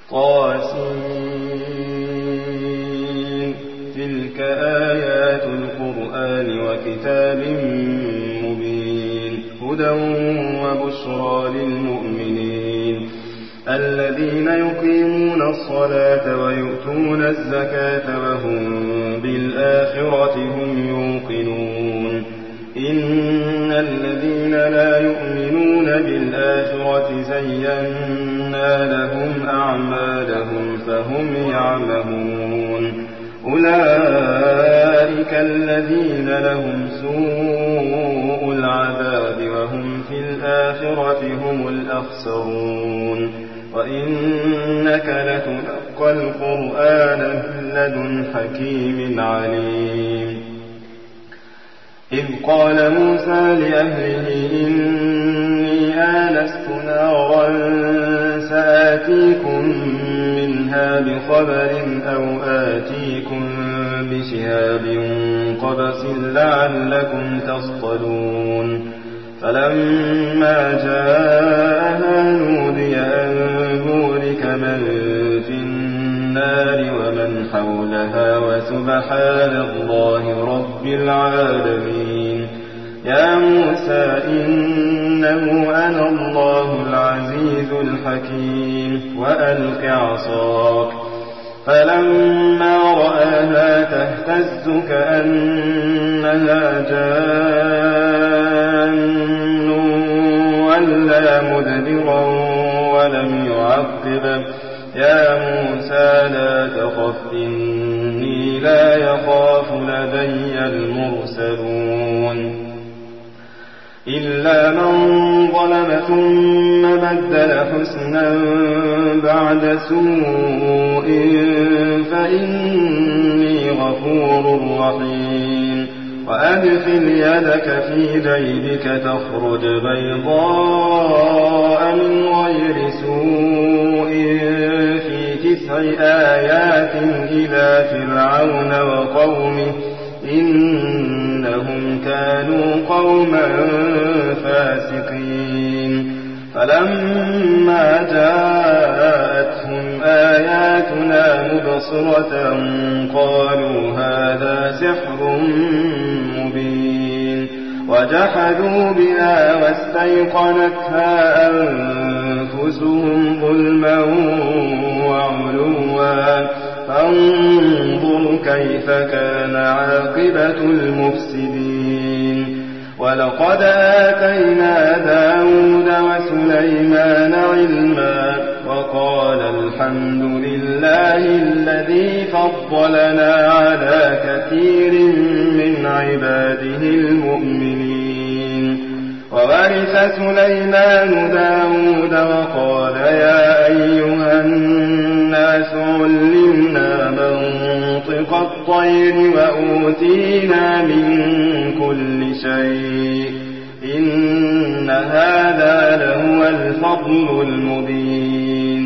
طاسين. تلك آيات القرآن وكتاب مبين هدى وبشرى للمؤمنين الذين يقيمون الصلاة ويؤتون الزكاة وهم بالآخرة هم يوقنون. إن الذين لا يؤمنون بالآخرة زينا لهم أعمالهم فهم يعمهون. أولئك الذين لهم سوء العذاب وهم في الآخرة هم الأخسرون. وإنك لتلقى القرآن من لدن حكيم عليم. إذ قال موسى لأهله إني آنست نارا سآتيكم منها بخبر أو آتيكم بشهاب قبس لعلكم تصطلون. فلما جاءها نودي أن بورك من في النار ومن حولها وسبحان الله رب العالمين. يا موسى إنه أنا الله العزيز الحكيم وألق عصاك. فلما رآها تهتز كأنها جان ولا مدبرا ولم يعقب. يا موسى لا تخف إني لا يخاف لدي المرسلون. إلا من ظلم ثم بدل حسنا بعد سوء فإني غفور رحيم. وأدخل يدك في جيبك تخرج بيضاء من غير سوء في 9 آيات إلى فرعون وقومه إنهم كانوا قوما فاسقين. فلما جاءتهم آياتنا مبصرة قالوا هذا سحر مبين. وجحدوا بها واستيقنتها أنفسهم ظلما وعلوا فانظر كيف كان عاقبة المفسدين. ولقد آتينا داود وسليمان علما وقال الحمد لله الذي فضلنا على كثير من عباده المؤمنين. وورث سليمان داود وقال يا أيها الناس علمنا منطق الطير وأوتينا من كل شيء إن هذا لهو الفضل المبين.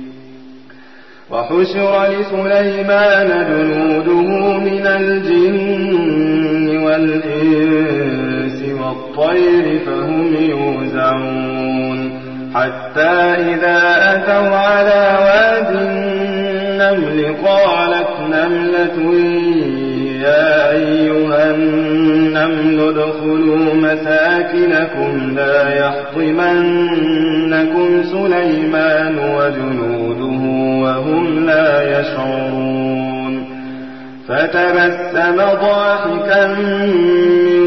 وحشر لسليمان جنوده من الجن والإنس والطير فهم يوزعون. حتى إذا أتوا على واد النمل قالت نملة يا أيها النمل ادخلوا مساكنكم لا يحطمنكم سليمان وجنوده وهم لا يشعرون. فتبسم ضاحكا من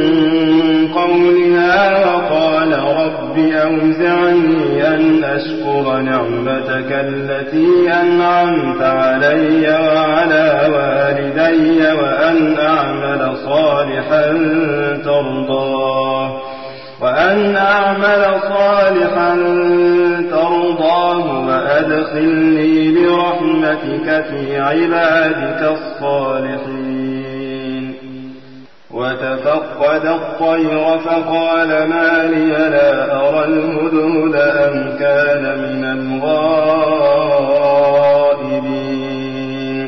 قولها وقال رب أوزعني أن أشكر نعمتك التي أنعمت علي وعلى والدي وأن أعمل صالحا ترضاه وأدخلني برحمتك في عبادك الصالحين. وتفقد الطير فقال ما لي لا أرى الهدهد أم كان من الغائبين.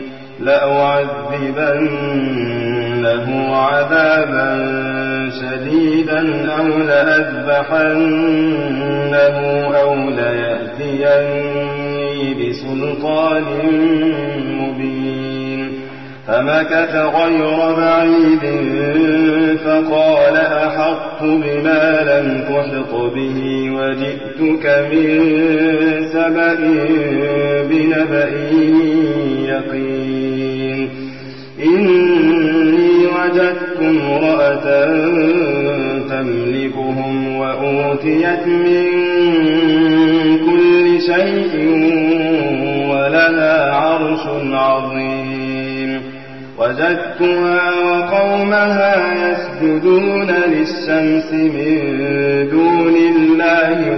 لأعذبنه عذابا شديدا أو لأذبحنه أو ليأتيني بسلطان مبين فمكث غير بعيد فقال أحطت بما لم تحط به وجئتك من سبأ بنبأ يقين إني وجدت امرأة تملكهم وأوتيت من كل شيء ولها عرش عظيم وجدتها وقومها يسجدون للشمس من دون الله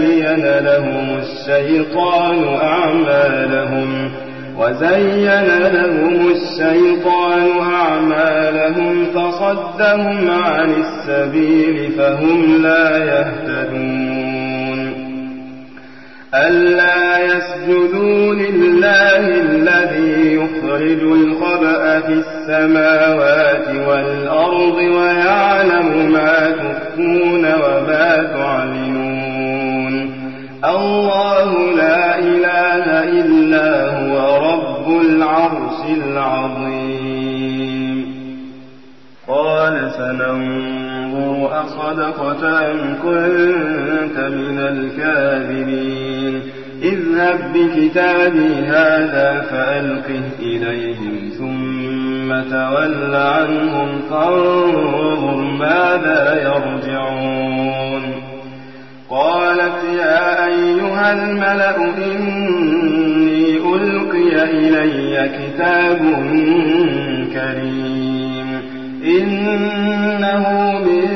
وزين لهم الشيطان أعمالهم فصدهم عن السبيل فهم لا يهتدون ألا يسجدوا لله الذي يخرج الخبأ في السماوات والأرض ويعلم ما تخفون وما تعلنون الله لا إله إلا هو رب العرش العظيم قال سننظر أصدقت أم كنت من الكاذبين اذهب بكتابي هذا فألقه إليهم ثم تول عنهم فانظر ماذا يرجعون قالت يا أيها الملأ إني ألقي إلي كتاب كريم إنه من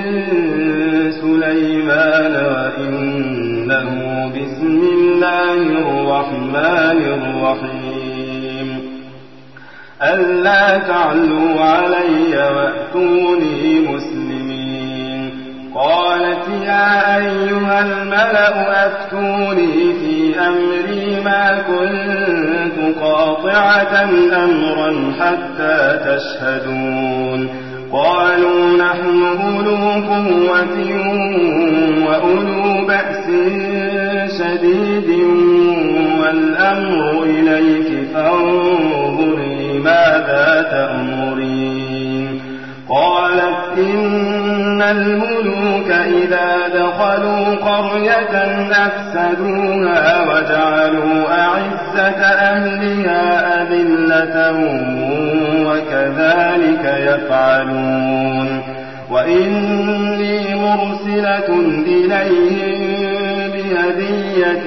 سليمان وإنه بسم الله الرحمن الرحيم ألا تعلوا علي وأتوني مسلمين قالت يا أيها الملأ أفتوني في أمري ما كنت قاطعة أمرا حتى تشهدون قالوا نحن أولو قوة وأولو بأس شديد والأمر إليك فانظري ماذا تأمرين قالت إن الملوك إذا دخلوا قرية أفسدوها وجعلوا أعزة أهلها أذلة وكذلك يفعلون وإني مرسلة إليهم بهدية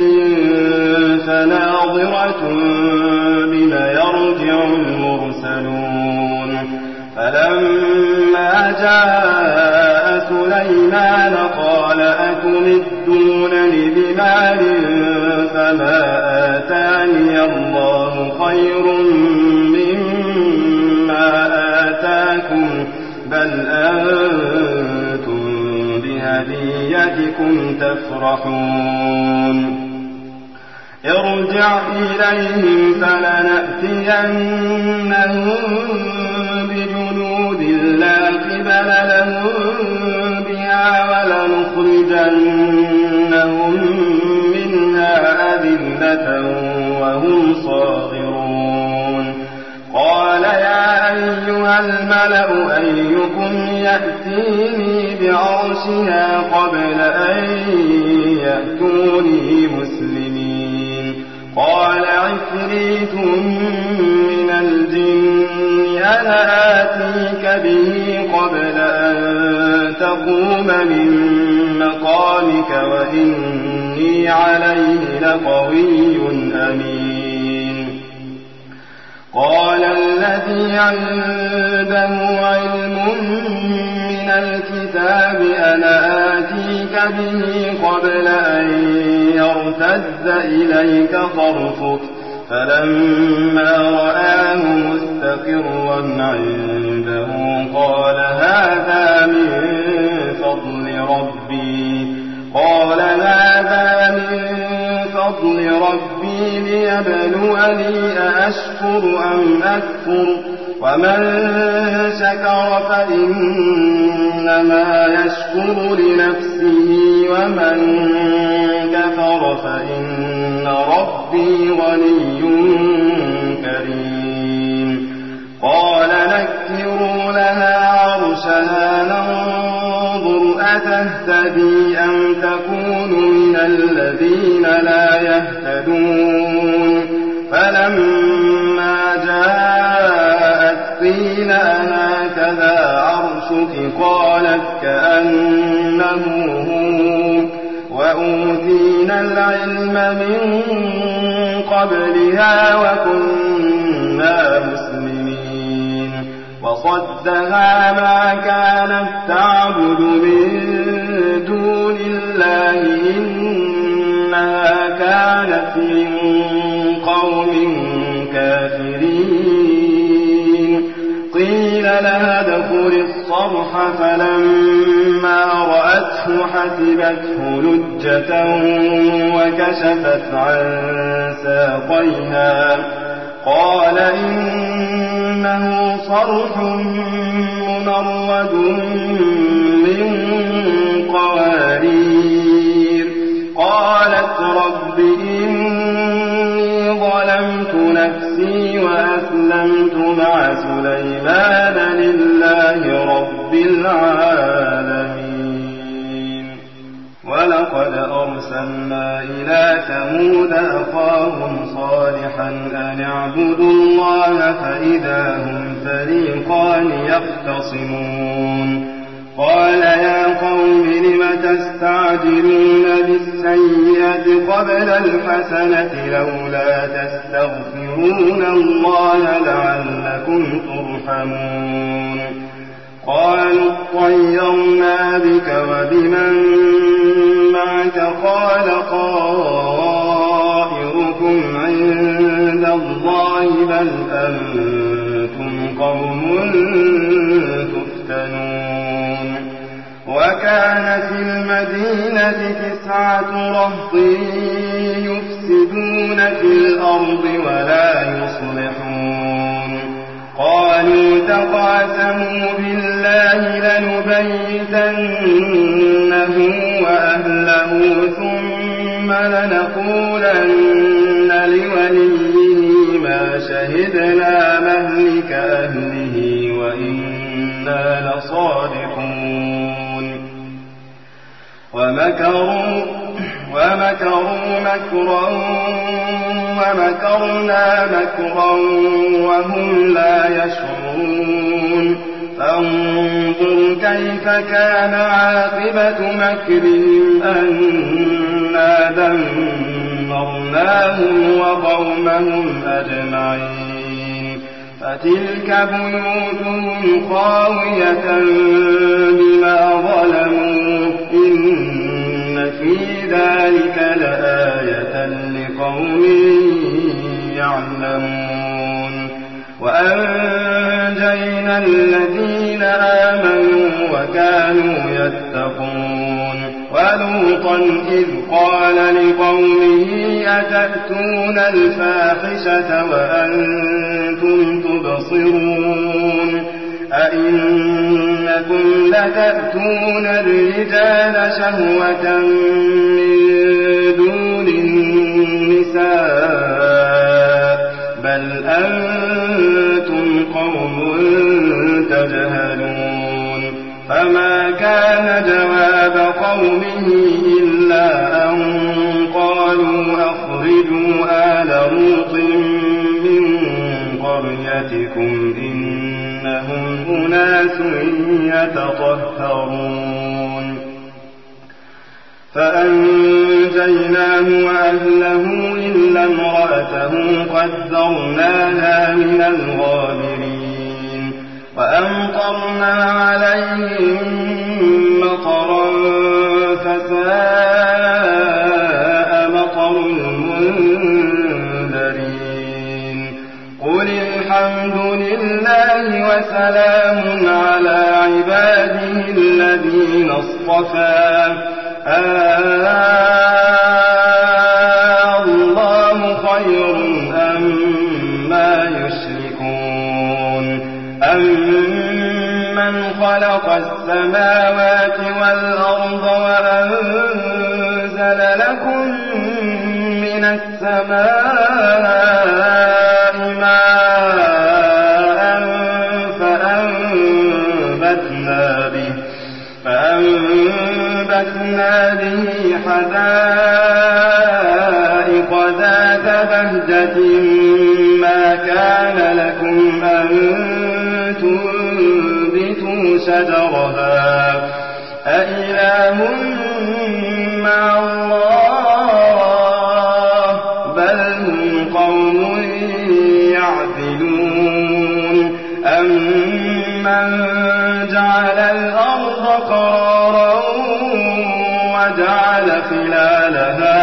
فناظرة بما يرجع المرسلون فلما جاء سليمان قال أتمدونني بمال فما آتاني الله خير مما آتاكم بل أنتم بهديتكم تفرحون ارجع إليهم فلنأتينهم بجنود لا قبل لهم بها ولنخرجنهم منها أذلة وهم صاغرون قال يا أيها الملأ أيكم يأتيني بعرشها قبل أن يأتوني مسلمين قال عفريت من الجن أنا آتيك به قبل أن تقوم من مقامك وإني عليه لقوي أمين قال الذي عنده علم من الكتاب أنا آتيك به قبل أن يرتد إليك طرفك فلما رآه مستقرا عنده قال هذا من فضل ربي ليبلوني أأشكر أم أكفر ومن شكر فإنما يشكر لنفسه ومن كفر فإن ربي غني كريم. قال نكروا لها عرشها ننظر أتهتدي أم تكون من الذين لا يهتدون. فلما جاءت قيل أهكذا عرشك قالت كأنه هو وأوتينا العلم من قبلها وكنا مسلمين. وصدها ما كانت تعبد من دون الله إنها كانت من قوم كافرين. قيل لها ادخل الصرح فلما رأته حسبته لجة وكشفت عن ساقيها قال إنه صرح ممرد من قوارير. قالت رب إني ظلمت نفسي وأسلمت مع سليمان لله رب العالمين. ولقد أرسلنا إلى ثمود أخاهم صالحا أن اعبدوا الله فإذا هم فريقان يختصمون. قال يا قوم لم تستعجلون بالسيئة قبل الحسنة لولا تستغفرون الله لعلكم ترحمون. قالوا اطيرنا بك وبمن معك قال طائركم عند الله بل أنتم قوم تفتنون. وكان في المدينة 9 رهط يفسدون في الأرض ولا يصلحون. قالوا تقاسموا بالله لنبيتنه وأهله ثم لنقولن لوليه ما شهدنا مهلك أهله وإنا لصادقون. ومكروا مكرا ومكرنا مكرا وهم لا يشعرون. فانظر كيف كان عاقبة مكرهم أنا دمرناهم وقومهم أجمعين. فتلك بيوتهم خاوية بما ظلموا إن في ذلك لآية لقوم يعلمون. وأنجينا الذين آمنوا وكانوا يتقون. ولوطا إذ قال لقومه أتأتون الفاحشة وأنتم تبصرون أئنكم لتأتون الرجال شهوة من دون النساء بل أنتم قوم تجهلون. فما كان جواب قومه إلا أن قالوا أخرجوا آل لوط من قريتكم إنهم أناس يتطهرون. فأنجيناه وأهله إلا امرأته قدرناها من الغابرين. وأمطرنا عليهم مطرا فساء مطر المنذرين. قل الحمد لله وسلام على عباده الذين اصطفى الله خير أما يشركون. أمن خلق السماوات والأرض وأنزل لكم من من السماء ماء فأنبتنا به حدائق ذات بهجة ما كان لكم أن تنبتوا شجرها أإله مع الله بل هم قوم يعدلون أمن جعل الأرض قرارا وجعل خلالها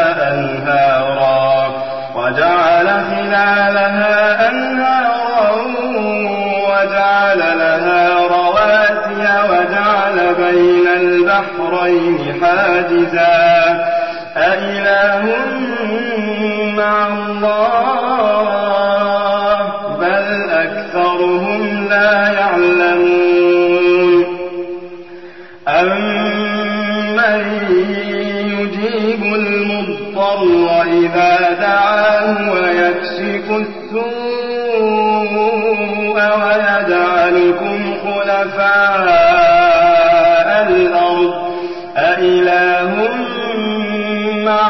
أنهارا وجعل لها رواسي وجعل بين البحرين حاجزا أإله مع الله بل أكثرهم لا يعلمون أمن يجيب المضطر إذا دعاه ويكشف السوء ويجعلكم خلفاء الأرض أإله مع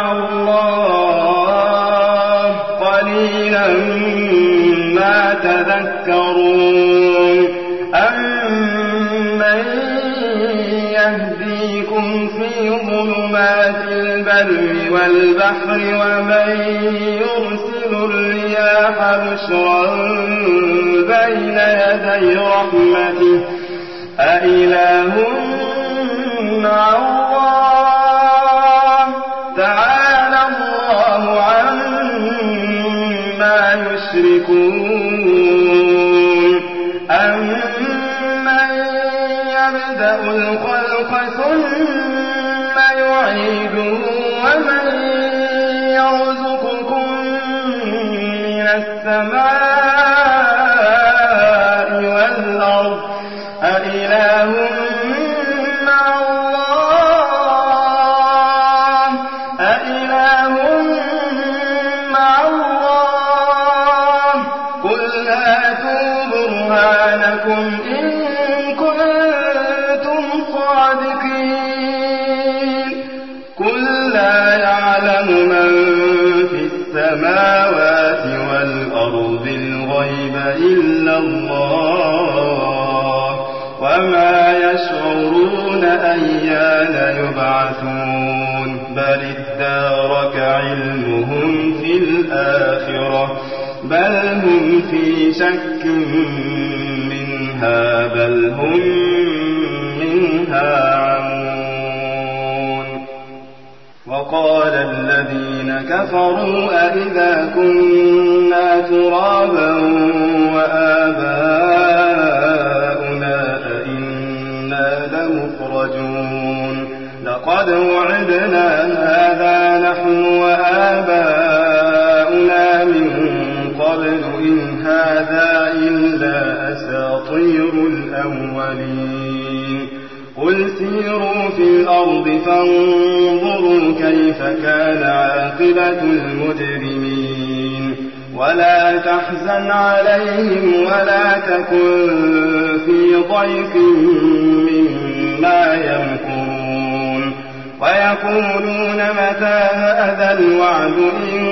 الله قليلا ما تذكرون أمن يهديكم في ظلمات البر والبحر ومن يرسل الرياح بشرا بين يدي رحمته أإله مع الله تعالى الله عما يشركون أمن يبدأ الخلق ثم يعيده ومن يرزقكم من السماء والأرض أإله مع الله قل هاتوا برهانكم إن كنتم صادقين قل لا يعلم من في السماوات والأرض الغيب إلا الله وما يشعرون أيان يبعثون بل ادارك علمهم في الآخرة بل هم في شك منها بل هم منها عمون وقال الذين كفروا أئذا كنا ترابا وآباؤنا أئنا لمخرجون لقد وعدنا هذا نحن وآباؤنا من قبل إن هذا إلا أساطير الأولين قل سيروا في الأرض فانظروا كيف كان عاقبة المجرمين ولا تحزن عليهم ولا تكن في ضيق مما يمكرون ويقولون متى هذا الوعد إن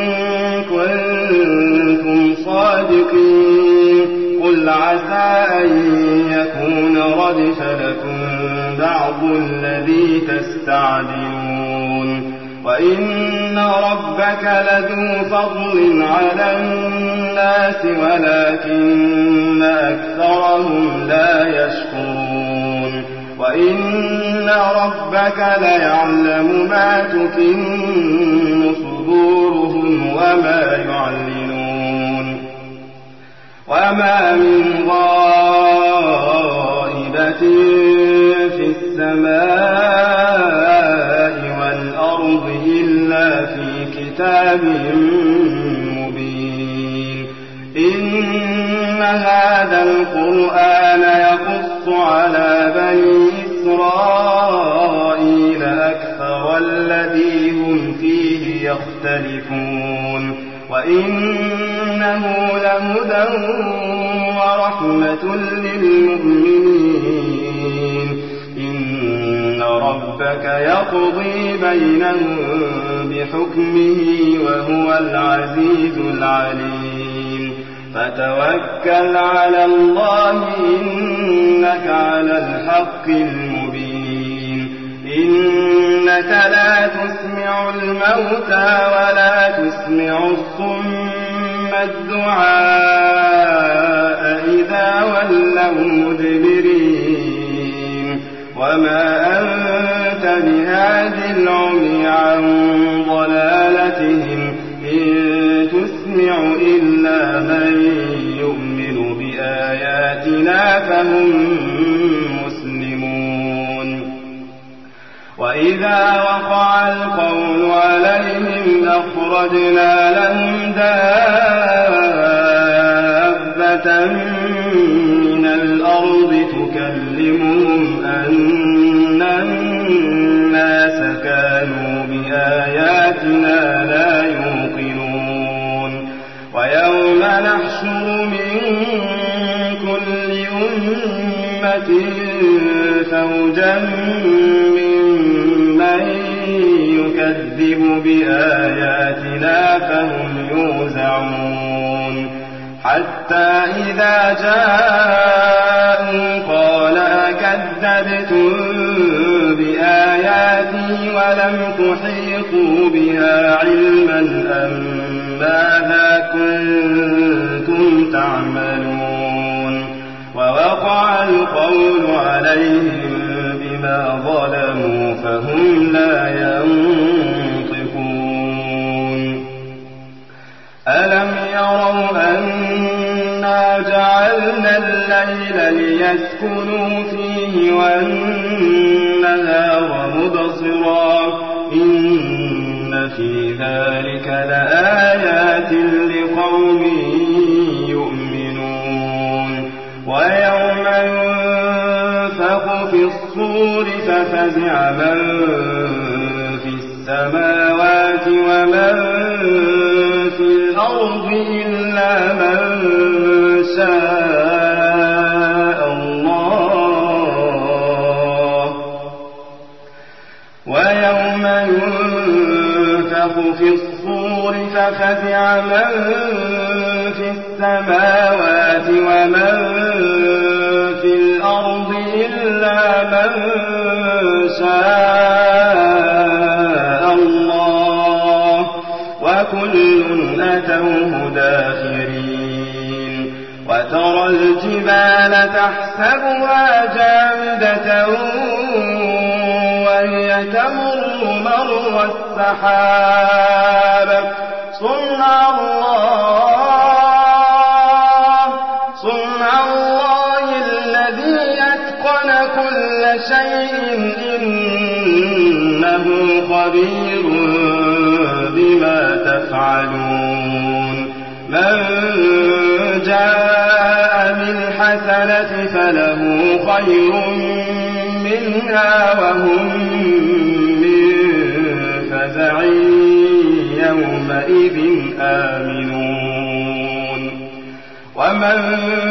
كنتم صادقين قل عسى أن يكون ردف لكم بعض الذي تستعجلون وإن ربك لذو فضل على الناس ولكن أكثرهم لا يشكرون وإن ربك ليعلم ما تكن صدورهم وما يعلنون وما من غائبة في السماء والأرض إلا في كتاب مبين إن هذا القرآن يقص على بني إسرائيل أكثر الذي هم فيه يختلفون وإنه لهدى ورحمة للمؤمنين إن ربك يقضي بينهم بحكمه وهو العزيز العليم فتوكل على الله إنك على الحق المبين إنك لا تسمع الموتى ولا تسمع الصم الدعاء إذا ولوا مدبرين وما أنت بهاد العمي عن ضلالتهم إن تسمع إلا من يؤمن بآياتنا فهم مسلمون وإذا وقع القول عليهم أخرجنا لهم دابة من الأرض تكلمهم أن الناس كانوا بآياتنا لا يوقنون ويوم نحشر من كل أمة فوجا ممن يكذب بآياتنا فهم يوزعون حتى إذا جاءوا قال أكذبتم بآياتي ولم تحيطوا بها علما أم ماذا كنتم تعملون ووقع القول عليهم بما ظلموا فهم لا ينطقون ألم يروا أنا جعلنا الليل ليسكنوا فيه والنهار مبصرا إن في ذلك لآيات لقوم يؤمنون ويوم ينفخ في الصور ففزع من في السماوات ومن في الأرض إلا من شاء الله ويوم ينفخ في الصور ففزع من في السماوات ومن في الأرض إلا من شاء الله وكل أتوه داخرين وترى الجبال تحسبها جامدة وهي تمر مر السحاب صنع الله الذي أتقن كل شيء إنه خبير بما تفعلون من جاء بالحسنة فله خير منها وهم من فزع يومئذ آمنون ومن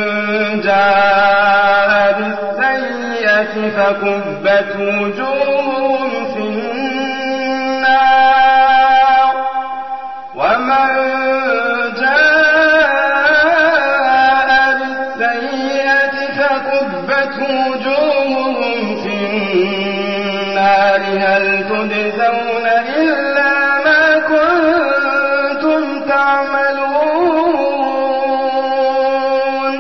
جاء بالسيئة فكبت وجوههم في النار ومن جاء بالسيئة فكبت وجوههم في النار هل تجزون إلا ما كنتم تعملون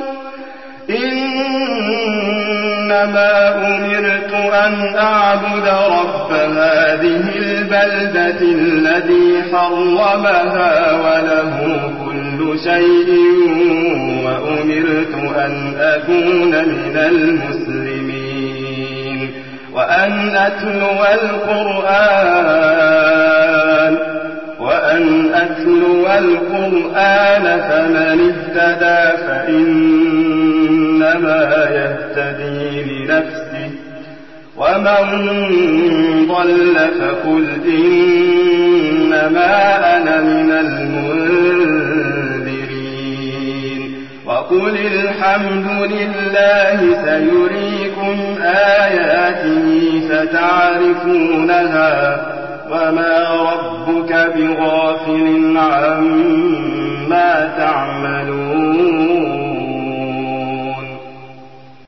إنما أمرت أن أعبد رب هذه البلدة الذي حرمها وله كل شيء وأمرت أن أكون من المسلمين وأن أتلو القرآن فمن اهتدى فإنما يهتدي لنفسه ومن ضل فقل إنما أنا من المنذرين وقل الحمد لله سيريكم آياته فتعرفونها وما ربك بغافل عما